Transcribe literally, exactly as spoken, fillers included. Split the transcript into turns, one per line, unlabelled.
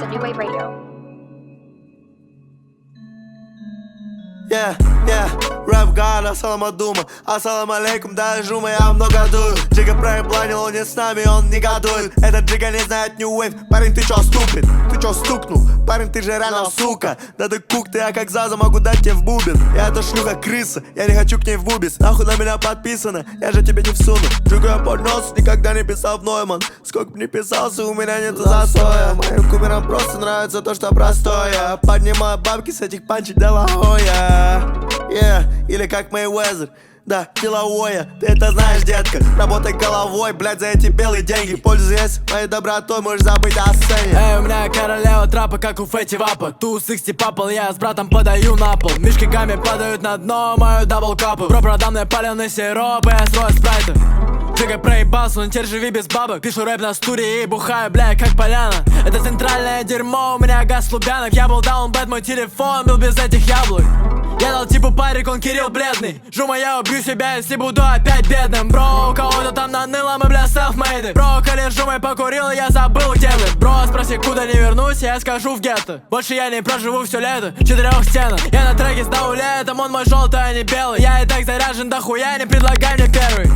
to New Wave Radio.
Yeah, yeah, рэп гад, ассалама дума, ассалам алейкум, да жума, я много дую. Джига проебланил, он не с нами, он негодует. Этот Джига не знает New Wave. Парень, ты чё ступит? Ты чё стукнул? Парень, ты же реально сука. Да ты кук, ты, я как Заза могу дать тебе в бубен. Я эта шлюха крыса, я не хочу к ней в бубис. Нахуй на меня подписано, я же тебе не всуну. Джигу я под нос, никогда не писал в Нойман. Сколько б не писался, у меня нету застоя. Моим кумирам просто нравится то, что простое. Поднимаю бабки с этих панчей Делахоя. Yeah, или как Мэйвезер, да, деловое, ты это знаешь, детка. Работай головой, блядь, за эти белые деньги. Пользуясь моей добротой, можешь забыть о сцене.
Эй, у меня королева трапа, как у Фэти Вапа. Ту сиксти папал, я с братом подаю на пол. Мишки гамми падают на дно, мою дабл капу. Бро, продам мне паленый сироп, и я строю спрайты. Джига проебался, но теперь живи без бабок. Пишу рэп на студии и бухаю, бля, как поляна. Это центральное дерьмо, у меня газ Лубянок. Я был даун бэд, мой телефон был без этих яблок. Я дал типу парик, он Кирилл бледный. Жума, я убью себя, если буду опять бедным. Бро, у кого-то там наныло, мы, бля, селфмейды. Бро, коли жумой покурил, я забыл, где вы. Бро, спроси, куда не вернусь, я скажу в гетто. Больше я не проживу все лето в четырех стенах. Я на треке с даулетом, он мой желтый, а не белый. Я и так заряжен дохуя, не предлагай мне первый.